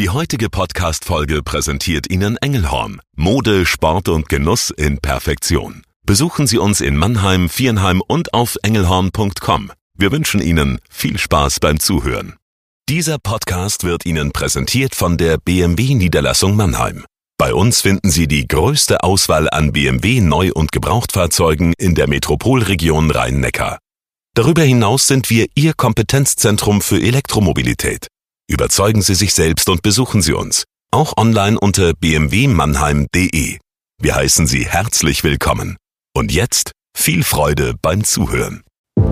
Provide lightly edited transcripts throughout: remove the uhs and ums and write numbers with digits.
Die heutige Podcast-Folge präsentiert Ihnen Engelhorn. Mode, Sport und Genuss in Perfektion. Besuchen Sie uns in Mannheim, Viernheim und auf engelhorn.com. Wir wünschen Ihnen viel Spaß beim Zuhören. Dieser Podcast wird Ihnen präsentiert von der BMW-Niederlassung Mannheim. Bei uns finden Sie die größte Auswahl an BMW Neu- und Gebrauchtfahrzeugen in der Metropolregion Rhein-Neckar. Darüber hinaus sind wir Ihr Kompetenzzentrum für Elektromobilität. Überzeugen Sie sich selbst und besuchen Sie uns, auch online unter bmwmannheim.de. Wir heißen Sie herzlich willkommen. Und jetzt viel Freude beim Zuhören.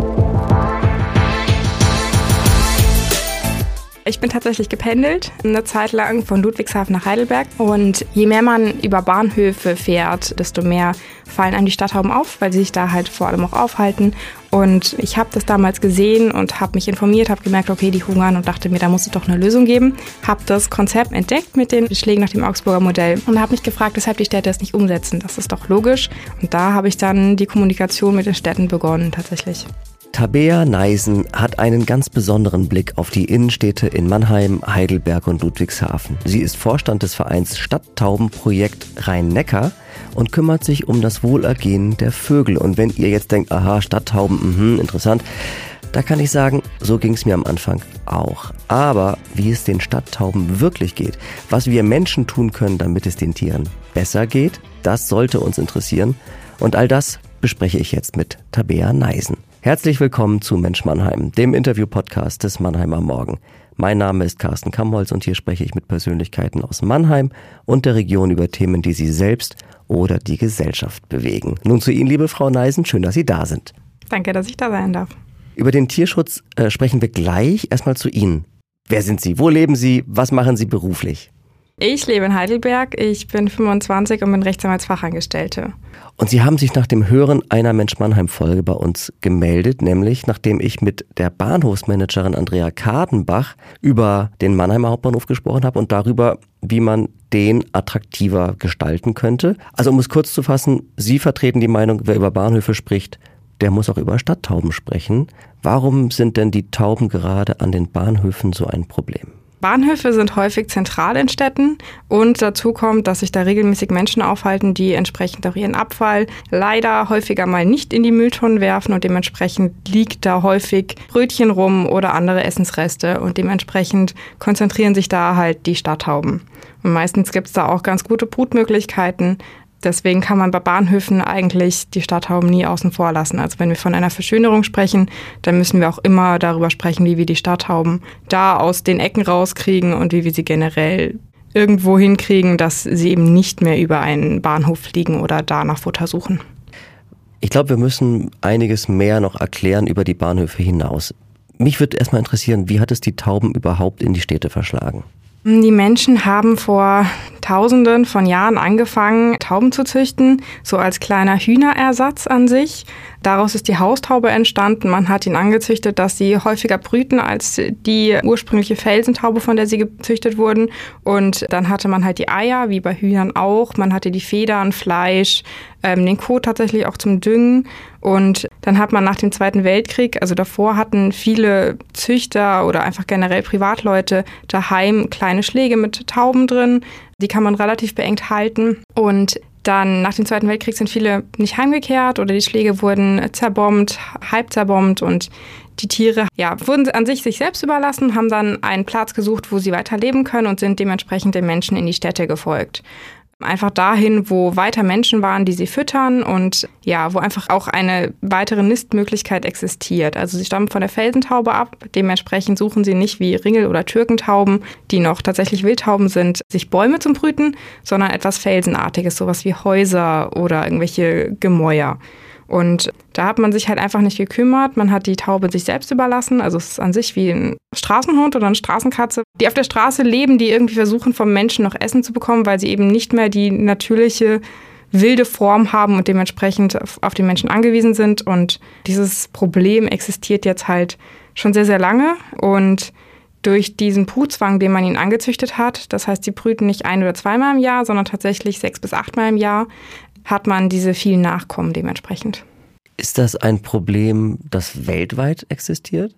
Ich bin tatsächlich gependelt, eine Zeit lang von Ludwigshafen nach Heidelberg. Und je mehr man über Bahnhöfe fährt, desto mehr fallen einem die Stadttauben auf, weil sie sich da halt vor allem auch aufhalten. Und ich habe das damals gesehen und habe mich informiert, habe gemerkt, okay, die hungern und dachte mir, da muss es doch eine Lösung geben. Habe das Konzept entdeckt mit den Schlägen nach dem Augsburger Modell und habe mich gefragt, weshalb die Städte es nicht umsetzen. Das ist doch logisch. Und da habe ich dann die Kommunikation mit den Städten begonnen tatsächlich. Tabea Neisen hat einen ganz besonderen Blick auf die Innenstädte in Mannheim, Heidelberg und Ludwigshafen. Sie ist Vorstand des Vereins Stadttaubenprojekt Rhein-Neckar und kümmert sich um das Wohlergehen der Vögel. Und wenn ihr jetzt denkt, aha, Stadttauben, interessant, da kann ich sagen, so ging es mir am Anfang auch. Aber wie es den Stadttauben wirklich geht, was wir Menschen tun können, damit es den Tieren besser geht, das sollte uns interessieren. Und all das bespreche ich jetzt mit Tabea Neisen. Herzlich willkommen zu Mensch Mannheim, dem Interview-Podcast des Mannheimer Morgen. Mein Name ist Carsten Kammholz und hier spreche ich mit Persönlichkeiten aus Mannheim und der Region über Themen, die sie selbst oder die Gesellschaft bewegen. Nun zu Ihnen, liebe Frau Neisen, schön, dass Sie da sind. Danke, dass ich da sein darf. Über den Tierschutz sprechen wir gleich. Erstmal zu Ihnen. Wer sind Sie? Wo leben Sie? Was machen Sie beruflich? Ich lebe in Heidelberg, ich bin 25 und bin Rechtsanwaltsfachangestellte. Und Sie haben sich nach dem Hören einer Mensch-Mannheim-Folge bei uns gemeldet, nämlich nachdem ich mit der Bahnhofsmanagerin Andrea Kadenbach über den Mannheimer Hauptbahnhof gesprochen habe und darüber, wie man den attraktiver gestalten könnte. Also um es kurz zu fassen, Sie vertreten die Meinung, wer über Bahnhöfe spricht, der muss auch über Stadttauben sprechen. Warum sind denn die Tauben gerade an den Bahnhöfen so ein Problem? Bahnhöfe sind häufig zentral in Städten und dazu kommt, dass sich da regelmäßig Menschen aufhalten, die entsprechend auch ihren Abfall leider häufiger mal nicht in die Mülltonnen werfen und dementsprechend liegt da häufig Brötchen rum oder andere Essensreste und dementsprechend konzentrieren sich da halt die Stadttauben. Und meistens gibt es da auch ganz gute Brutmöglichkeiten. Deswegen kann man bei Bahnhöfen eigentlich die Stadttauben nie außen vor lassen. Also wenn wir von einer Verschönerung sprechen, dann müssen wir auch immer darüber sprechen, wie wir die Stadttauben da aus den Ecken rauskriegen und wie wir sie generell irgendwo hinkriegen, dass sie eben nicht mehr über einen Bahnhof fliegen oder da nach Futter suchen. Ich glaube, wir müssen einiges mehr noch erklären über die Bahnhöfe hinaus. Mich würde erstmal interessieren, wie hat es die Tauben überhaupt in die Städte verschlagen? Die Menschen haben vor Tausenden von Jahren angefangen, Tauben zu züchten, so als kleiner Hühnerersatz an sich. Daraus ist die Haustaube entstanden. Man hat ihn angezüchtet, dass sie häufiger brüten als die ursprüngliche Felsentaube, von der sie gezüchtet wurden. Und dann hatte man halt die Eier, wie bei Hühnern auch. Man hatte die Federn, Fleisch, den Kot tatsächlich auch zum Düngen. Und dann hat man nach dem Zweiten Weltkrieg, also davor hatten viele Züchter oder einfach generell Privatleute daheim kleine Schläge mit Tauben drin. Die kann man relativ beengt halten. Und dann nach dem Zweiten Weltkrieg sind viele nicht heimgekehrt oder die Schläge wurden zerbombt, halb zerbombt und die Tiere wurden an sich selbst überlassen, haben dann einen Platz gesucht, wo sie weiter leben können und sind dementsprechend den Menschen in die Städte gefolgt. Einfach dahin, wo weiter Menschen waren, die sie füttern und wo einfach auch eine weitere Nistmöglichkeit existiert. Also sie stammen von der Felsentaube ab, dementsprechend suchen sie nicht wie Ringel- oder Türkentauben, die noch tatsächlich Wildtauben sind, sich Bäume zum Brüten, sondern etwas Felsenartiges, sowas wie Häuser oder irgendwelche Gemäuer. Und da hat man sich halt einfach nicht gekümmert. Man hat die Taube sich selbst überlassen. Also es ist an sich wie ein Straßenhund oder eine Straßenkatze, die auf der Straße leben, die irgendwie versuchen, vom Menschen noch Essen zu bekommen, weil sie eben nicht mehr die natürliche wilde Form haben und dementsprechend auf den Menschen angewiesen sind. Und dieses Problem existiert jetzt halt schon sehr, sehr lange. Und durch diesen Brutzwang, den man ihnen angezüchtet hat, das heißt, sie brüten nicht 1- oder 2-mal im Jahr, sondern tatsächlich 6- bis 8-mal im Jahr, hat man diese vielen Nachkommen dementsprechend. Ist das ein Problem, das weltweit existiert?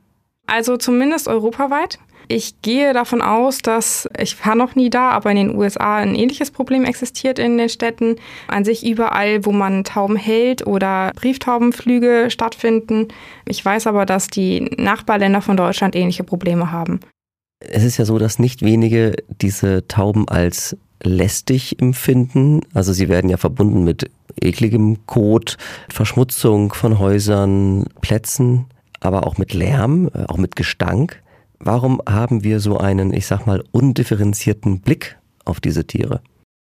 Also zumindest europaweit. Ich gehe davon aus, dass, ich war noch nie da, aber in den USA ein ähnliches Problem existiert in den Städten. An sich überall, wo man Tauben hält oder Brieftaubenflüge stattfinden. Ich weiß aber, dass die Nachbarländer von Deutschland ähnliche Probleme haben. Es ist ja so, dass nicht wenige diese Tauben als lästig empfinden. Also sie werden ja verbunden mit ekligem Kot, Verschmutzung von Häusern, Plätzen, aber auch mit Lärm, auch mit Gestank. Warum haben wir so einen, ich sag mal, undifferenzierten Blick auf diese Tiere?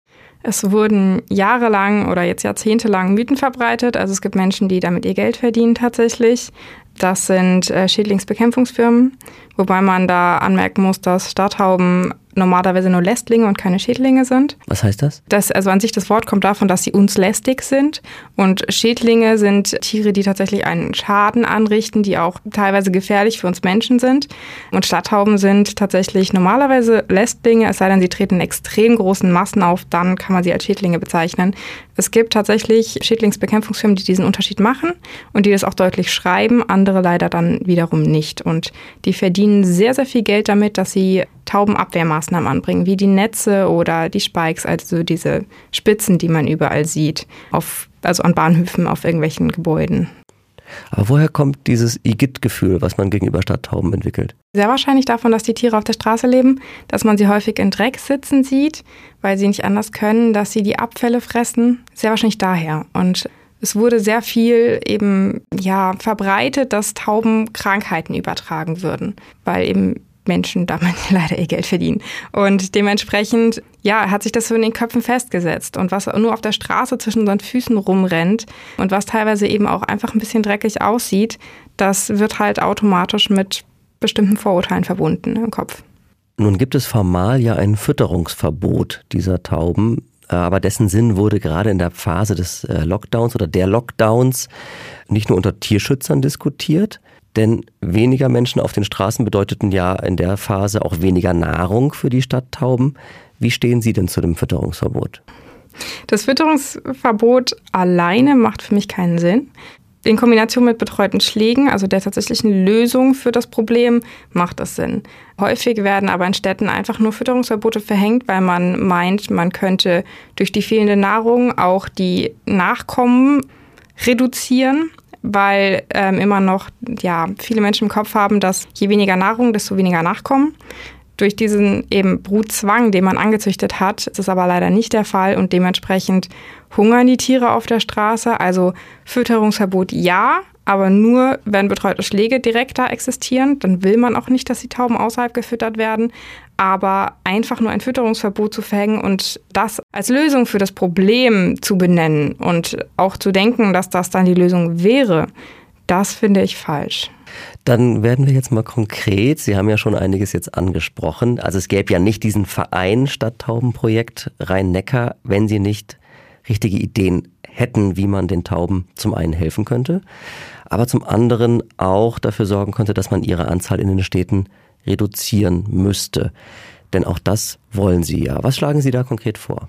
Es wurden jahrelang oder jetzt jahrzehntelang Mythen verbreitet. Also es gibt Menschen, die damit ihr Geld verdienen tatsächlich. Das sind Schädlingsbekämpfungsfirmen, wobei man da anmerken muss, dass Stadttauben normalerweise nur Lästlinge und keine Schädlinge sind. Was heißt das? Also an sich das Wort kommt davon, dass sie uns lästig sind. Und Schädlinge sind Tiere, die tatsächlich einen Schaden anrichten, die auch teilweise gefährlich für uns Menschen sind. Und Stadttauben sind tatsächlich normalerweise Lästlinge, es sei denn, sie treten in extrem großen Massen auf, dann kann man sie als Schädlinge bezeichnen. Es gibt tatsächlich Schädlingsbekämpfungsfirmen, die diesen Unterschied machen und die das auch deutlich schreiben, andere leider dann wiederum nicht. Und die verdienen sehr, sehr viel Geld damit, dass sie Taubenabwehrmaßnahmen anbringen, wie die Netze oder die Spikes, also diese Spitzen, die man überall sieht, also an Bahnhöfen, auf irgendwelchen Gebäuden. Aber woher kommt dieses Igitt-Gefühl, was man gegenüber Stadttauben entwickelt? Sehr wahrscheinlich davon, dass die Tiere auf der Straße leben, dass man sie häufig in Dreck sitzen sieht, weil sie nicht anders können, dass sie die Abfälle fressen. Sehr wahrscheinlich daher. Und es wurde sehr viel eben verbreitet, dass Tauben Krankheiten übertragen würden, weil eben Menschen damit leider ihr Geld verdienen. Und dementsprechend, hat sich das so in den Köpfen festgesetzt. Und was nur auf der Straße zwischen unseren Füßen rumrennt und was teilweise eben auch einfach ein bisschen dreckig aussieht, das wird halt automatisch mit bestimmten Vorurteilen verbunden im Kopf. Nun gibt es formal ja ein Fütterungsverbot dieser Tauben, aber dessen Sinn wurde gerade in der Phase des Lockdowns oder der Lockdowns nicht nur unter Tierschützern diskutiert, denn weniger Menschen auf den Straßen bedeuteten ja in der Phase auch weniger Nahrung für die Stadttauben. Wie stehen Sie denn zu dem Fütterungsverbot? Das Fütterungsverbot alleine macht für mich keinen Sinn. In Kombination mit betreuten Schlägen, also der tatsächlichen Lösung für das Problem, macht das Sinn. Häufig werden aber in Städten einfach nur Fütterungsverbote verhängt, weil man meint, man könnte durch die fehlende Nahrung auch die Nachkommen reduzieren, weil immer noch viele Menschen im Kopf haben, dass je weniger Nahrung, desto weniger Nachkommen. Durch diesen eben Brutzwang, den man angezüchtet hat, ist es aber leider nicht der Fall und dementsprechend hungern die Tiere auf der Straße. Also Fütterungsverbot ja, aber nur, wenn betreute Schläge direkt da existieren. Dann will man auch nicht, dass die Tauben außerhalb gefüttert werden. Aber einfach nur ein Fütterungsverbot zu verhängen und das als Lösung für das Problem zu benennen und auch zu denken, dass das dann die Lösung wäre, das finde ich falsch. Dann werden wir jetzt mal konkret. Sie haben ja schon einiges jetzt angesprochen. Also es gäbe ja nicht diesen Verein Stadttaubenprojekt Rhein-Neckar, wenn Sie nicht richtige Ideen hätten, wie man den Tauben zum einen helfen könnte, aber zum anderen auch dafür sorgen könnte, dass man ihre Anzahl in den Städten reduzieren müsste. Denn auch das wollen Sie ja. Was schlagen Sie da konkret vor?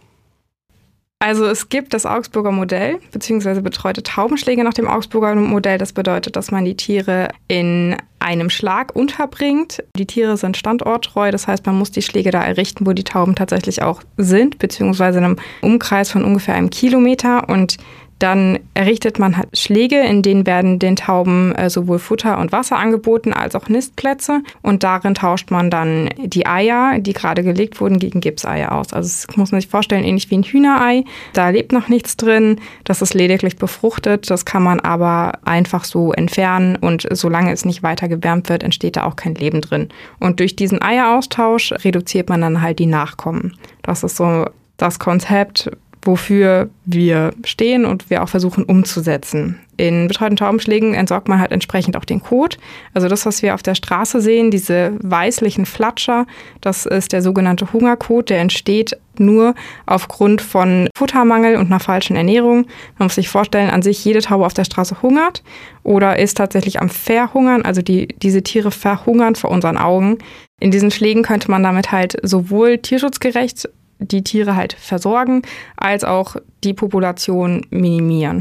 Also es gibt das Augsburger Modell, beziehungsweise betreute Taubenschläge nach dem Augsburger Modell. Das bedeutet, dass man die Tiere in einem Schlag unterbringt. Die Tiere sind standorttreu, das heißt, man muss die Schläge da errichten, wo die Tauben tatsächlich auch sind, beziehungsweise in einem Umkreis von ungefähr 1 Kilometer. Und dann errichtet man halt Schläge, in denen werden den Tauben sowohl Futter und Wasser angeboten als auch Nistplätze. Und darin tauscht man dann die Eier, die gerade gelegt wurden, gegen Gipseier aus. Also das muss man sich vorstellen, ähnlich wie ein Hühnerei. Da lebt noch nichts drin, das ist lediglich befruchtet. Das kann man aber einfach so entfernen und solange es nicht weiter gewärmt wird, entsteht da auch kein Leben drin. Und durch diesen Eieraustausch reduziert man dann halt die Nachkommen. Das ist so das Konzept, wofür wir stehen und wir auch versuchen umzusetzen. In betreuten Taubenschlägen entsorgt man halt entsprechend auch den Kot. Also das, was wir auf der Straße sehen, diese weißlichen Flatscher, das ist der sogenannte Hungerkot, der entsteht nur aufgrund von Futtermangel und einer falschen Ernährung. Man muss sich vorstellen, an sich jede Taube auf der Straße hungert oder ist tatsächlich am Verhungern, also diese Tiere verhungern vor unseren Augen. In diesen Schlägen könnte man damit halt sowohl tierschutzgerecht die Tiere halt versorgen, als auch die Population minimieren.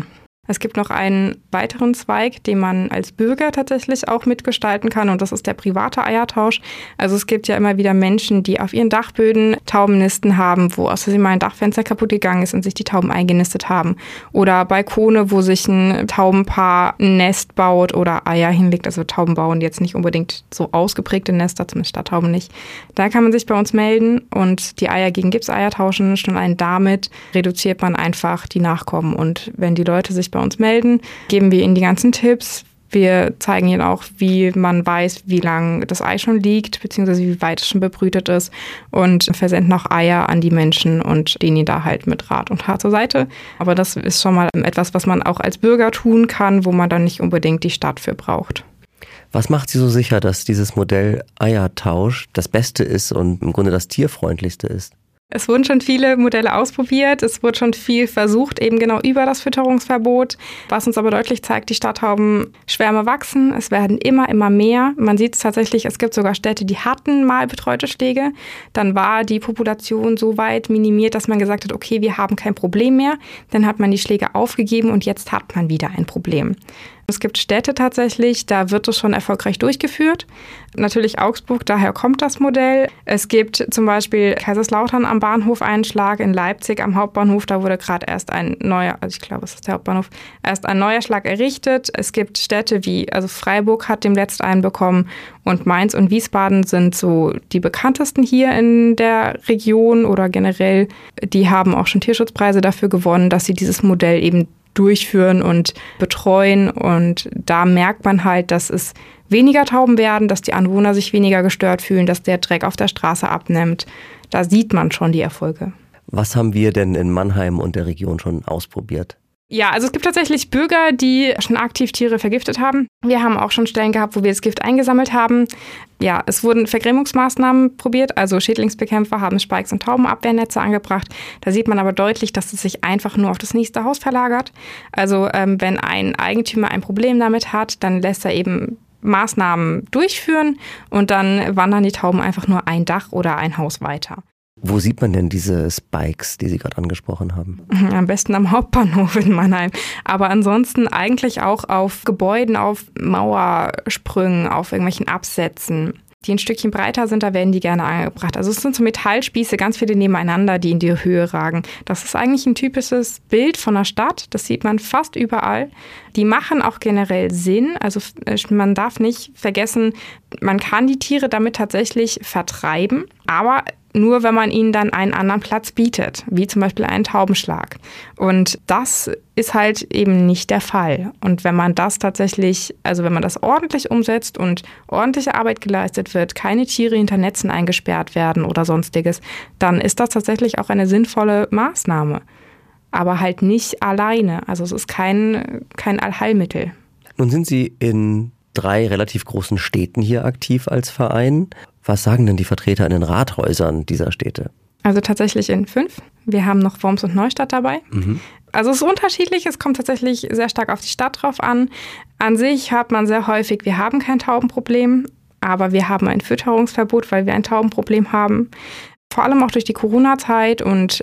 Es gibt noch einen weiteren Zweig, den man als Bürger tatsächlich auch mitgestalten kann, und das ist der private Eiertausch. Also es gibt ja immer wieder Menschen, die auf ihren Dachböden Taubennisten haben, wo aus Versehen mal ein Dachfenster kaputt gegangen ist und sich die Tauben eingenistet haben. Oder Balkone, wo sich ein Taubenpaar ein Nest baut oder Eier hinlegt. Also Tauben bauen jetzt nicht unbedingt so ausgeprägte Nester, zumindest Stadttauben nicht. Da kann man sich bei uns melden und die Eier gegen Gipseier tauschen. Schon allein damit reduziert man einfach die Nachkommen. Und wenn die Leute sich bei uns melden, geben wir ihnen die ganzen Tipps. Wir zeigen ihnen auch, wie man weiß, wie lang das Ei schon liegt, beziehungsweise wie weit es schon bebrütet ist, und versenden auch Eier an die Menschen und stehen ihnen da halt mit Rat und Tat zur Seite. Aber das ist schon mal etwas, was man auch als Bürger tun kann, wo man dann nicht unbedingt die Stadt für braucht. Was macht Sie so sicher, dass dieses Modell Eiertausch das Beste ist und im Grunde das tierfreundlichste ist? Es wurden schon viele Modelle ausprobiert, es wurde schon viel versucht, eben genau über das Fütterungsverbot. Was uns aber deutlich zeigt, die Stadttaubenschwärme wachsen, es werden immer mehr. Man sieht es tatsächlich, es gibt sogar Städte, die hatten mal betreute Schläge. Dann war die Population so weit minimiert, dass man gesagt hat, okay, wir haben kein Problem mehr. Dann hat man die Schläge aufgegeben und jetzt hat man wieder ein Problem. Es gibt Städte tatsächlich, da wird es schon erfolgreich durchgeführt. Natürlich Augsburg, daher kommt das Modell. Es gibt zum Beispiel Kaiserslautern am Bahnhof einen Schlag, in Leipzig am Hauptbahnhof, da wurde gerade erst ein neuer, also ich glaube, es ist der Hauptbahnhof, erst ein neuer Schlag errichtet. Es gibt Städte wie, also Freiburg hat demnächst einen bekommen und Mainz und Wiesbaden sind so die bekanntesten hier in der Region oder generell. Die haben auch schon Tierschutzpreise dafür gewonnen, dass sie dieses Modell eben durchführen und betreuen, und da merkt man halt, dass es weniger Tauben werden, dass die Anwohner sich weniger gestört fühlen, dass der Dreck auf der Straße abnimmt. Da sieht man schon die Erfolge. Was haben wir denn in Mannheim und der Region schon ausprobiert? Ja, also es gibt tatsächlich Bürger, die schon aktiv Tiere vergiftet haben. Wir haben auch schon Stellen gehabt, wo wir das Gift eingesammelt haben. Ja, es wurden Vergrämungsmaßnahmen probiert, also Schädlingsbekämpfer haben Spikes und Taubenabwehrnetze angebracht. Da sieht man aber deutlich, dass es sich einfach nur auf das nächste Haus verlagert. Also wenn ein Eigentümer ein Problem damit hat, dann lässt er eben Maßnahmen durchführen und dann wandern die Tauben einfach nur ein Dach oder ein Haus weiter. Wo sieht man denn diese Spikes, die Sie gerade angesprochen haben? Am besten am Hauptbahnhof in Mannheim. Aber ansonsten eigentlich auch auf Gebäuden, auf Mauersprüngen, auf irgendwelchen Absätzen, die ein Stückchen breiter sind, da werden die gerne angebracht. Also es sind so Metallspieße, ganz viele nebeneinander, die in die Höhe ragen. Das ist eigentlich ein typisches Bild von einer Stadt. Das sieht man fast überall. Die machen auch generell Sinn. Also man darf nicht vergessen, man kann die Tiere damit tatsächlich vertreiben, aber nur wenn man ihnen dann einen anderen Platz bietet, wie zum Beispiel einen Taubenschlag. Und das ist halt eben nicht der Fall. Und wenn man das tatsächlich, also wenn man das ordentlich umsetzt und ordentliche Arbeit geleistet wird, keine Tiere hinter Netzen eingesperrt werden oder sonstiges, dann ist das tatsächlich auch eine sinnvolle Maßnahme. Aber halt nicht alleine. Also es ist kein Allheilmittel. Nun sind Sie in 3 relativ großen Städten hier aktiv als Verein. Was sagen denn die Vertreter in den Rathäusern dieser Städte? Also tatsächlich in 5. Wir haben noch Worms und Neustadt dabei. Also es ist unterschiedlich, es kommt tatsächlich sehr stark auf die Stadt drauf an. An sich hört man sehr häufig, wir haben kein Taubenproblem, aber wir haben ein Fütterungsverbot, weil wir ein Taubenproblem haben. Vor allem auch durch die Corona-Zeit und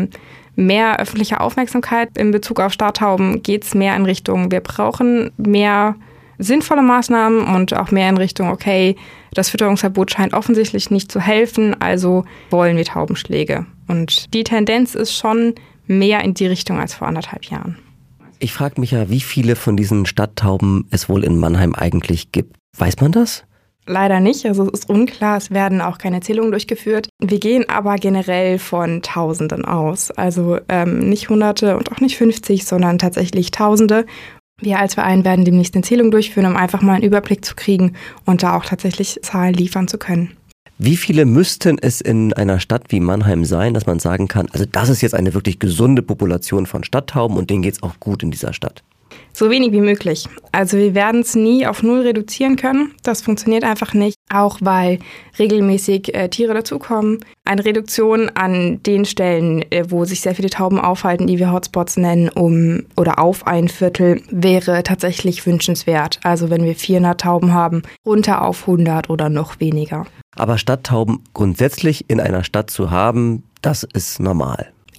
mehr öffentliche Aufmerksamkeit in Bezug auf Stadttauben geht es mehr in Richtung, wir brauchen mehr sinnvolle Maßnahmen und auch mehr in Richtung, okay, das Fütterungsverbot scheint offensichtlich nicht zu helfen, also wollen wir Taubenschläge. Und die Tendenz ist schon mehr in die Richtung als vor 1,5 Jahren. Ich frage mich ja, wie viele von diesen Stadttauben es wohl in Mannheim eigentlich gibt. Weiß man das? Leider nicht, also es ist unklar, es werden auch keine Zählungen durchgeführt. Wir gehen aber generell von Tausenden aus, also nicht Hunderte und auch nicht 50, sondern tatsächlich Tausende. Wir als Verein werden demnächst eine Zählung durchführen, um einfach mal einen Überblick zu kriegen und da auch tatsächlich Zahlen liefern zu können. Wie viele müssten es in einer Stadt wie Mannheim sein, dass man sagen kann, also das ist jetzt eine wirklich gesunde Population von Stadttauben und denen geht's auch gut in dieser Stadt? So wenig wie möglich. Also wir werden es nie auf 0 reduzieren können. Das funktioniert einfach nicht, auch weil regelmäßig Tiere dazukommen. Eine Reduktion an den Stellen, wo sich sehr viele Tauben aufhalten, die wir Hotspots nennen, oder auf ein Viertel, wäre tatsächlich wünschenswert. Also wenn wir 400 Tauben haben, runter auf 100 oder noch weniger. Aber Stadttauben grundsätzlich in einer Stadt zu haben, das ist normal. Ja,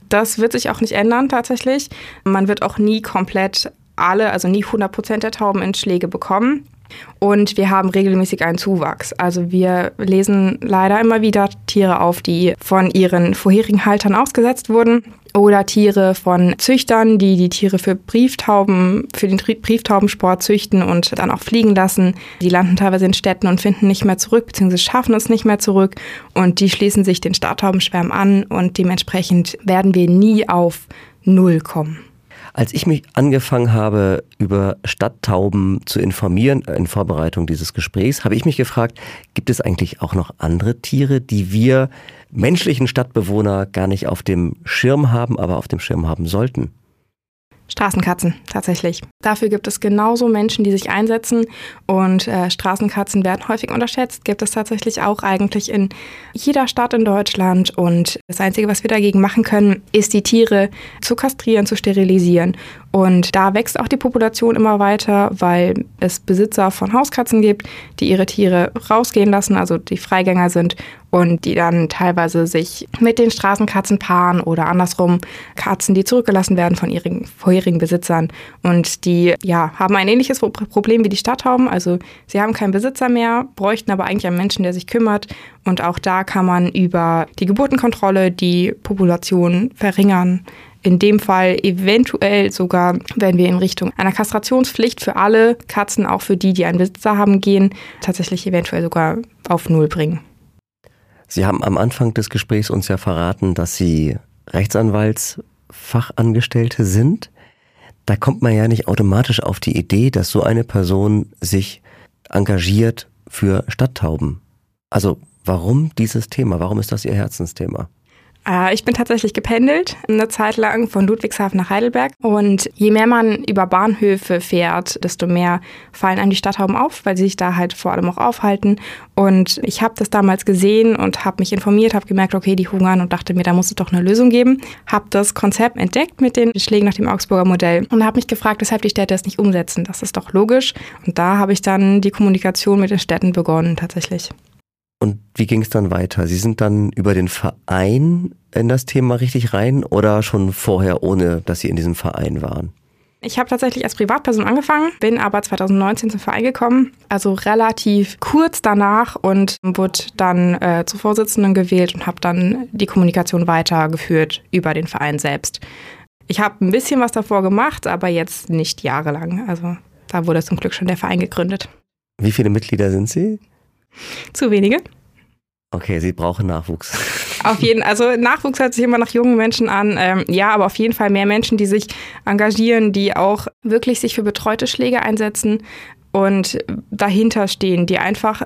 Das wird sich auch nicht ändern tatsächlich. Man wird auch nie komplett nie 100% der Tauben in Schläge bekommen. Und wir haben regelmäßig einen Zuwachs. Also wir lesen leider immer wieder Tiere auf, die von ihren vorherigen Haltern ausgesetzt wurden. Oder Tiere von Züchtern, die die Tiere für den Brieftaubensport züchten und dann auch fliegen lassen. Die landen teilweise in Städten und finden nicht mehr zurück, beziehungsweise schaffen es nicht mehr zurück. Und die schließen sich den Stadttaubenschwärmen an und dementsprechend werden wir nie auf 0 kommen. Als ich mich angefangen habe, über Stadttauben zu informieren, in Vorbereitung dieses Gesprächs, habe ich mich gefragt, gibt es eigentlich auch noch andere Tiere, die wir menschlichen Stadtbewohner gar nicht auf dem Schirm haben, aber auf dem Schirm haben sollten? Straßenkatzen, tatsächlich. Dafür gibt es genauso Menschen, die sich einsetzen und Straßenkatzen werden häufig unterschätzt. Gibt es tatsächlich auch eigentlich in jeder Stadt in Deutschland und das Einzige, was wir dagegen machen können, ist die Tiere zu kastrieren, zu sterilisieren. Und da wächst auch die Population immer weiter, weil es Besitzer von Hauskatzen gibt, die ihre Tiere rausgehen lassen, also die Freigänger sind und die dann teilweise sich mit den Straßenkatzen paaren oder andersrum Katzen, die zurückgelassen werden von ihren vorherigen Besitzern. Und die haben ein ähnliches Problem wie die Stadttauben. Also sie haben keinen Besitzer mehr, bräuchten aber eigentlich einen Menschen, der sich kümmert. Und auch da kann man über die Geburtenkontrolle die Population verringern. In dem Fall eventuell sogar, wenn wir in Richtung einer Kastrationspflicht für alle Katzen, auch für die einen Besitzer haben, gehen, tatsächlich eventuell sogar auf 0 bringen. Sie haben am Anfang des Gesprächs uns ja verraten, dass Sie Rechtsanwaltsfachangestellte sind. Da kommt man ja nicht automatisch auf die Idee, dass so eine Person sich engagiert für Stadttauben. Also warum dieses Thema? Warum ist das Ihr Herzensthema? Ich bin tatsächlich gependelt, eine Zeit lang von Ludwigshafen nach Heidelberg. Und je mehr man über Bahnhöfe fährt, desto mehr fallen einem die Stadttauben auf, weil sie sich da halt vor allem auch aufhalten. Und ich habe das damals gesehen und habe mich informiert, habe gemerkt, okay, die hungern und dachte mir, da muss es doch eine Lösung geben. Habe das Konzept entdeckt mit den Schlägen nach dem Augsburger Modell und habe mich gefragt, weshalb die Städte es nicht umsetzen. Das ist doch logisch. Und da habe ich dann die Kommunikation mit den Städten begonnen tatsächlich. Und wie ging es dann weiter? Sie sind dann über den Verein in das Thema richtig rein oder schon vorher, ohne dass Sie in diesem Verein waren? Ich habe tatsächlich als Privatperson angefangen, bin aber 2019 zum Verein gekommen, also relativ kurz danach und wurde dann zur Vorsitzenden gewählt und habe dann die Kommunikation weitergeführt über den Verein selbst. Ich habe ein bisschen was davor gemacht, aber jetzt nicht jahrelang. Also da wurde zum Glück schon der Verein gegründet. Wie viele Mitglieder sind Sie? Zu wenige. Okay, Sie brauchen Nachwuchs. Auf jeden Fall, also Nachwuchs hört sich immer nach jungen Menschen an. Aber auf jeden Fall mehr Menschen, die sich engagieren, die auch wirklich sich für betreute Schläge einsetzen und dahinter stehen, die einfach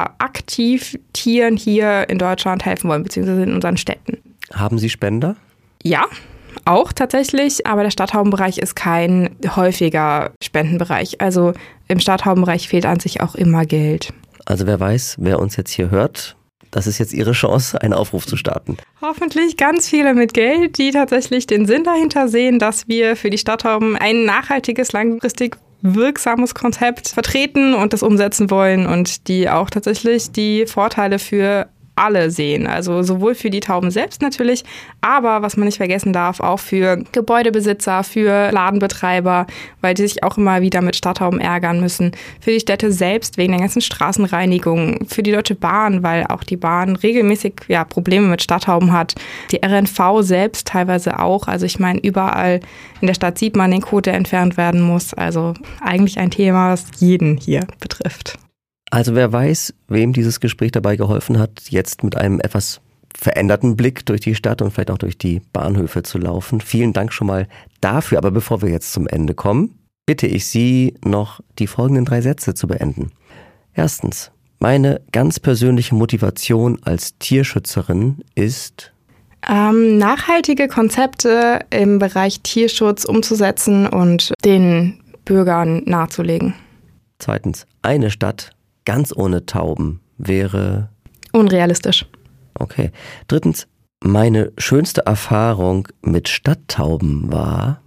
aktiv Tieren hier in Deutschland helfen wollen, beziehungsweise in unseren Städten. Haben Sie Spender? Ja, auch tatsächlich, aber der Stadttaubenbereich ist kein häufiger Spendenbereich. Also im Stadttaubenbereich fehlt an sich auch immer Geld. Also wer weiß, wer uns jetzt hier hört, das ist jetzt Ihre Chance, einen Aufruf zu starten. Hoffentlich ganz viele mit Geld, die tatsächlich den Sinn dahinter sehen, dass wir für die Stadttauben ein nachhaltiges, langfristig wirksames Konzept vertreten und das umsetzen wollen und die auch tatsächlich die Vorteile für alle sehen. Also sowohl für die Tauben selbst natürlich, aber was man nicht vergessen darf, auch für Gebäudebesitzer, für Ladenbetreiber, weil die sich auch immer wieder mit Stadttauben ärgern müssen. Für die Städte selbst wegen der ganzen Straßenreinigung, für die Deutsche Bahn, weil auch die Bahn regelmäßig Probleme mit Stadttauben hat. Die RNV selbst teilweise auch. Also ich meine, überall in der Stadt sieht man den Kot, der entfernt werden muss. Also eigentlich ein Thema, das jeden hier betrifft. Also wer weiß, wem dieses Gespräch dabei geholfen hat, jetzt mit einem etwas veränderten Blick durch die Stadt und vielleicht auch durch die Bahnhöfe zu laufen. Vielen Dank schon mal dafür. Aber bevor wir jetzt zum Ende kommen, bitte ich Sie noch die folgenden 3 Sätze zu beenden. Erstens, meine ganz persönliche Motivation als Tierschützerin ist... nachhaltige Konzepte im Bereich Tierschutz umzusetzen und den Bürgern nahezulegen. Zweitens, eine Stadt ganz ohne Tauben wäre... Unrealistisch. Okay. Drittens, meine schönste Erfahrung mit Stadttauben war...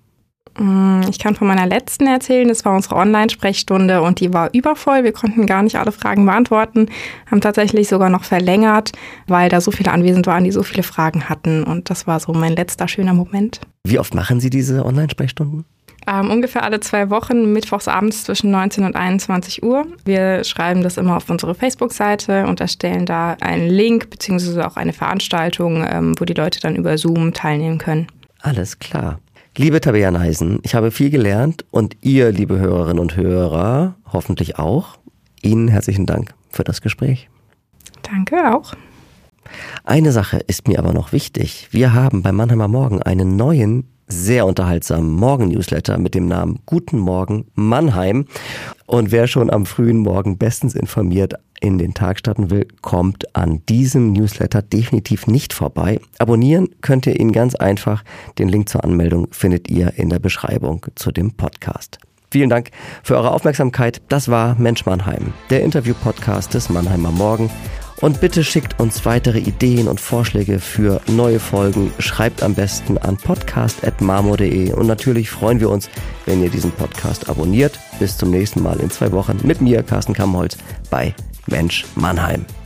Ich kann von meiner letzten erzählen, das war unsere Online-Sprechstunde und die war übervoll. Wir konnten gar nicht alle Fragen beantworten, haben tatsächlich sogar noch verlängert, weil da so viele anwesend waren, die so viele Fragen hatten. Und das war so mein letzter schöner Moment. Wie oft machen Sie diese Online-Sprechstunden? Ungefähr alle 2 Wochen, mittwochs abends zwischen 19 und 21 Uhr. Wir schreiben das immer auf unsere Facebook-Seite und erstellen da einen Link bzw. auch eine Veranstaltung, wo die Leute dann über Zoom teilnehmen können. Alles klar. Liebe Tabea Neisen, ich habe viel gelernt und ihr, liebe Hörerinnen und Hörer, hoffentlich auch. Ihnen herzlichen Dank für das Gespräch. Danke auch. Eine Sache ist mir aber noch wichtig. Wir haben bei Mannheimer Morgen einen neuen, sehr unterhaltsamen Morgen-Newsletter mit dem Namen Guten Morgen Mannheim. Und wer schon am frühen Morgen bestens informiert in den Tag starten will, kommt an diesem Newsletter definitiv nicht vorbei. Abonnieren könnt ihr ihn ganz einfach. Den Link zur Anmeldung findet ihr in der Beschreibung zu dem Podcast. Vielen Dank für eure Aufmerksamkeit. Das war Mensch Mannheim, der Interview-Podcast des Mannheimer Morgen. Und bitte schickt uns weitere Ideen und Vorschläge für neue Folgen. Schreibt am besten an podcast@marmo.de. Und natürlich freuen wir uns, wenn ihr diesen Podcast abonniert. Bis zum nächsten Mal in 2 Wochen mit mir, Carsten Kamholz, bei Mensch Mannheim.